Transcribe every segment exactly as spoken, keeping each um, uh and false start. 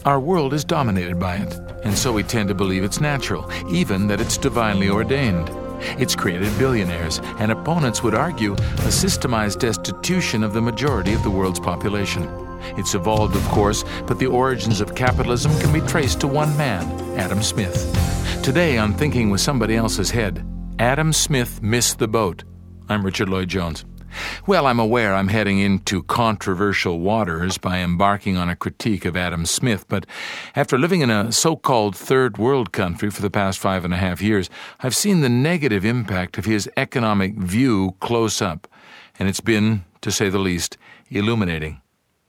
Our world is dominated by it, and so we tend to believe it's natural, even that it's divinely ordained. It's created billionaires, and opponents would argue a systemized destitution of the majority of the world's population. It's evolved, of course, but the origins of capitalism can be traced to one man, Adam Smith. Today on Thinking with Somebody Else's Head, Adam Smith missed the boat. I'm Richard Lloyd Jones. Well, I'm aware I'm heading into controversial waters by embarking on a critique of Adam Smith, but after living in a so-called third world country for the past five and a half years, I've seen the negative impact of his economic view close up, and it's been, to say the least, illuminating.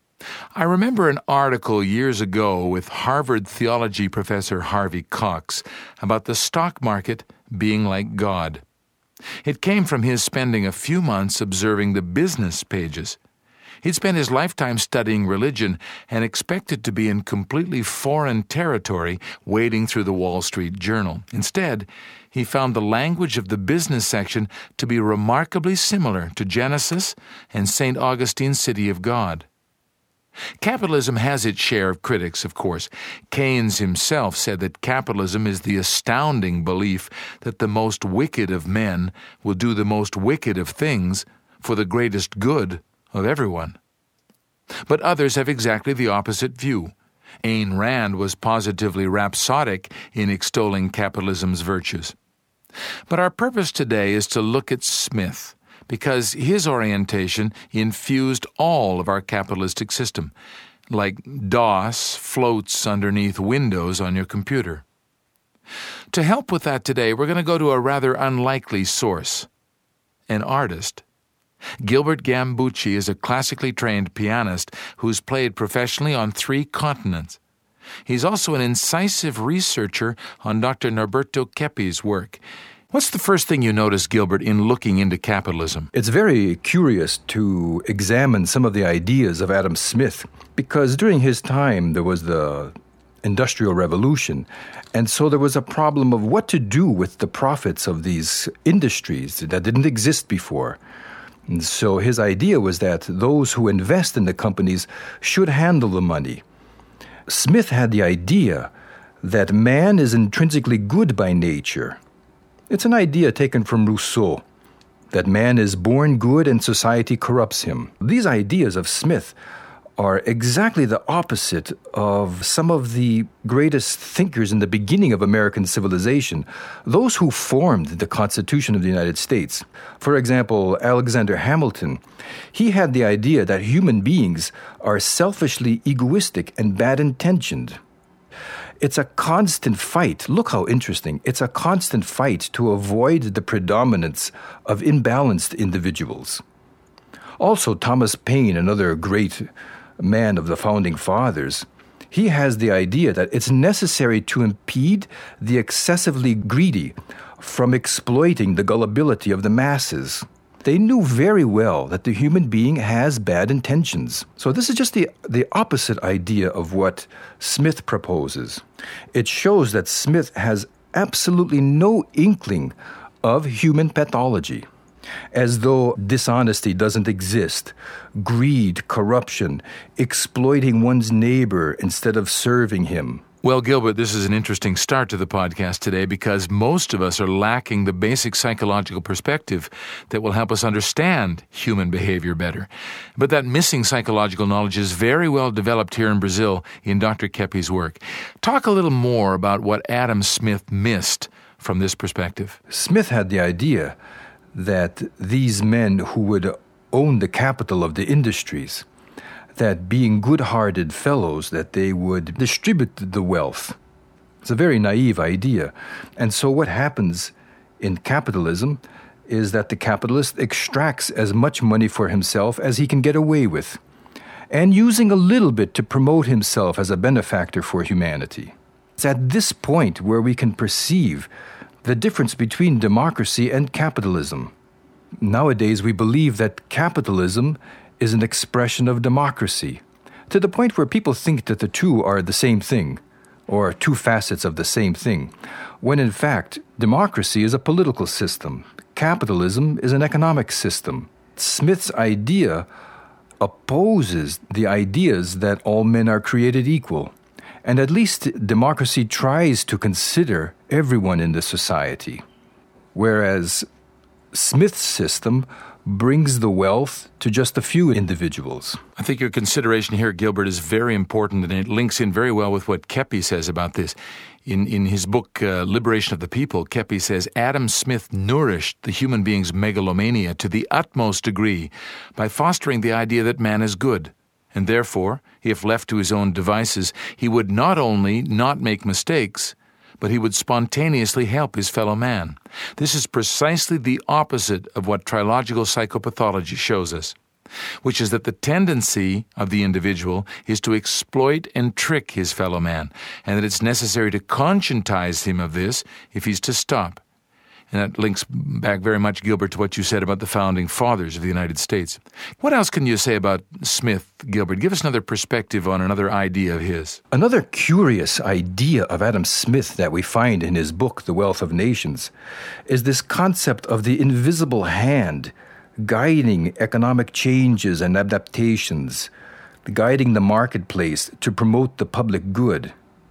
I remember an article years ago with Harvard theology professor Harvey Cox about the stock market being like God. It came from his spending a few months observing the business pages. He'd spent his lifetime studying religion and expected to be in completely foreign territory wading through the Wall Street Journal. Instead, he found the language of the business section to be remarkably similar to Genesis and Saint Augustine's City of God. Capitalism has its share of critics, of course. Keynes himself said that capitalism is the astounding belief that the most wicked of men will do the most wicked of things for the greatest good of everyone. But others have exactly the opposite view. Ayn Rand was positively rhapsodic in extolling capitalism's virtues. But our purpose today is to look at Smith, because his orientation infused all of our capitalistic system, like DOS floats underneath Windows on your computer. To help with that today, we're going to go to a rather unlikely source, an artist. Gilbert Gambucci is a classically trained pianist who's played professionally on three continents. He's also an incisive researcher on Doctor Norberto Keppe's work. What's the first thing you notice, Gilbert, in looking into capitalism? It's very curious to examine some of the ideas of Adam Smith, because during his time there was the Industrial Revolution, and so there was a problem of what to do with the profits of these industries that didn't exist before. And so his idea was that those who invest in the companies should handle the money. Smith had the idea that man is intrinsically good by nature. It's an idea taken from Rousseau, that man is born good and society corrupts him. These ideas of Smith are exactly the opposite of some of the greatest thinkers in the beginning of American civilization, those who formed the Constitution of the United States. For example, Alexander Hamilton, he had the idea that human beings are selfishly egoistic and bad-intentioned. It's a constant fight. Look how interesting. It's a constant fight to avoid the predominance of imbalanced individuals. Also, Thomas Paine, another great man of the Founding Fathers, he has the idea that it's necessary to impede the excessively greedy from exploiting the gullibility of the masses. They knew very well that the human being has bad intentions. So this is just the, the opposite idea of what Smith proposes. It shows that Smith has absolutely no inkling of human pathology, as though dishonesty doesn't exist, greed, corruption, exploiting one's neighbor instead of serving him. Well, Gilbert, this is an interesting start to the podcast today because most of us are lacking the basic psychological perspective that will help us understand human behavior better. But that missing psychological knowledge is very well developed here in Brazil in Doctor Keppe's work. Talk a little more about what Adam Smith missed from this perspective. Smith had the idea that these men who would own the capital of the industries, that being good-hearted fellows, that they would distribute the wealth. It's a very naive idea. And so what happens in capitalism is that the capitalist extracts as much money for himself as he can get away with, and using a little bit to promote himself as a benefactor for humanity. It's at this point where we can perceive the difference between democracy and capitalism. Nowadays, we believe that capitalism is an expression of democracy, to the point where people think that the two are the same thing, or two facets of the same thing, when in fact, democracy is a political system. Capitalism is an economic system. Smith's idea opposes the ideas that all men are created equal, And at least democracy tries to consider everyone in the society, whereas Smith's system brings the wealth to just a few individuals. I think your consideration here, Gilbert, is very important, and it links in very well with what Kepi says about this. In in his book, uh, Liberation of the People, Kepi says, Adam Smith nourished the human being's megalomania to the utmost degree by fostering the idea that man is good. And therefore, if left to his own devices, he would not only not make mistakes, but he would spontaneously help his fellow man. This is precisely the opposite of what trilogical psychopathology shows us, which is that the tendency of the individual is to exploit and trick his fellow man, and that it's necessary to conscientize him of this if he's to stop. And that links back very much, Gilbert, to what you said about the founding fathers of the United States. What else can you say about Smith, Gilbert? Give us another perspective on another idea of his. Another curious idea of Adam Smith that we find in his book, The Wealth of Nations, is this concept of the invisible hand guiding economic changes and adaptations, guiding the marketplace to promote the public good.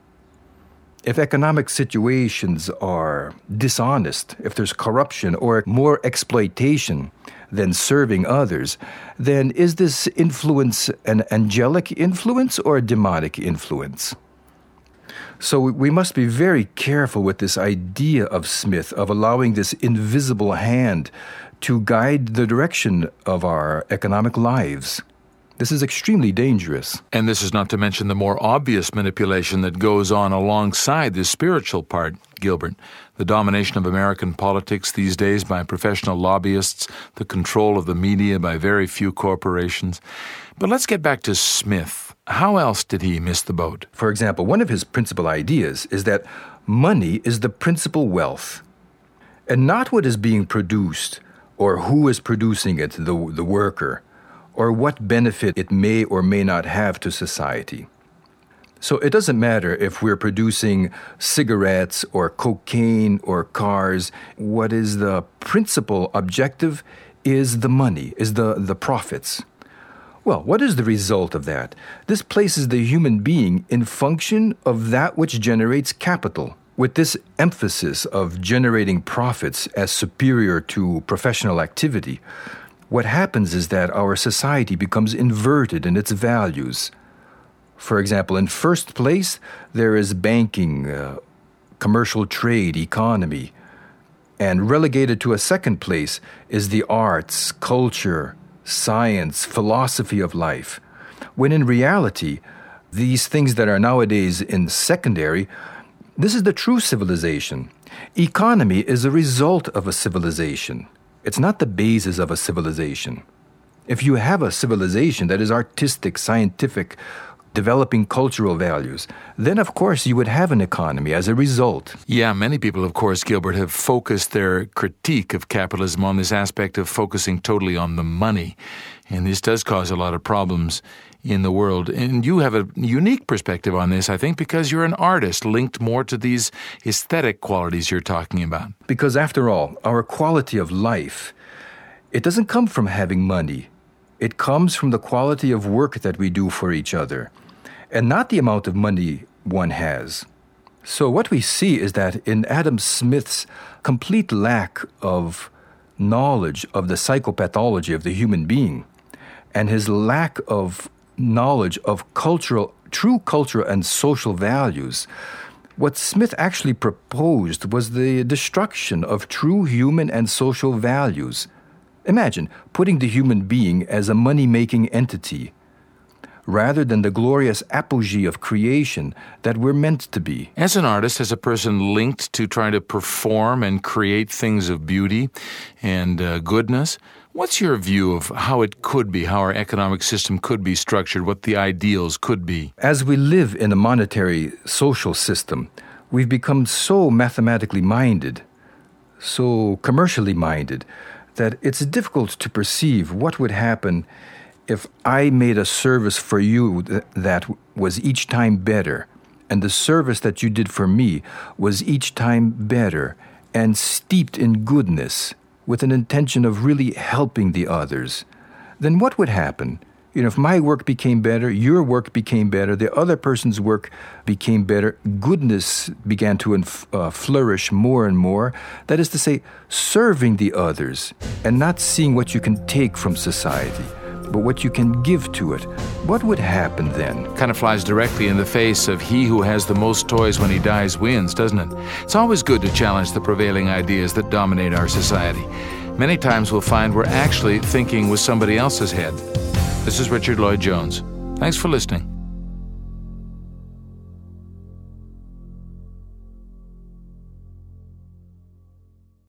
If economic situations are dishonest, if there's corruption or more exploitation than serving others, then is this influence an angelic influence or a demonic influence? So we must be very careful with this idea of Smith, of allowing this invisible hand to guide the direction of our economic lives. This is extremely dangerous. And this is not to mention the more obvious manipulation that goes on alongside the spiritual part, Gilbert. The domination of American politics these days by professional lobbyists, the control of the media by very few corporations. But let's get back to Smith. How else did he miss the boat? For example, one of his principal ideas is that money is the principal wealth, and not what is being produced or who is producing it, the, the worker, or what benefit it may or may not have to society. So it doesn't matter if we're producing cigarettes or cocaine or cars. What is the principal objective is the money, is the, the profits. Well, what is the result of that? This places the human being in function of that which generates capital. With this emphasis of generating profits as superior to professional activity, what happens is that our society becomes inverted in its values. For example, in first place, there is banking, uh, commercial trade, economy. And relegated to a second place is the arts, culture, science, philosophy of life. When in reality, these things that are nowadays in secondary, this is the true civilization. Economy is a result of a civilization. It's not the basis of a civilization. If you have a civilization that is artistic, scientific, developing cultural values, then of course you would have an economy as a result. Yeah, many people, of course, Gilbert, have focused their critique of capitalism on this aspect of focusing totally on the money. And this does cause a lot of problems in the world. And you have a unique perspective on this, I think, because you're an artist linked more to these aesthetic qualities you're talking about. Because after all, our quality of life, it doesn't come from having money. It comes from the quality of work that we do for each other, and not the amount of money one has. So what we see is that in Adam Smith's complete lack of knowledge of the psychopathology of the human being, and his lack of knowledge of cultural, true cultural and social values, what Smith actually proposed was the destruction of true human and social values. Imagine putting the human being as a money-making entity, rather than the glorious apogee of creation that we're meant to be. As an artist, as a person linked to trying to perform and create things of beauty and uh, goodness, what's your view of how it could be, how our economic system could be structured, what the ideals could be? As we live in a monetary social system, we've become so mathematically minded, so commercially minded, that it's difficult to perceive what would happen if I made a service for you that was each time better, and the service that you did for me was each time better and steeped in goodness, with an intention of really helping the others, then what would happen? You know, if my work became better, your work became better, the other person's work became better, goodness began to inf- uh, flourish more and more. That is to say, serving the others and not seeing what you can take from society, but what you can give to it. What would happen then? Kind of flies directly in the face of he who has the most toys when he dies wins, doesn't it? It's always good to challenge the prevailing ideas that dominate our society. Many times we'll find we're actually thinking with somebody else's head. This is Richard Lloyd Jones. Thanks for listening.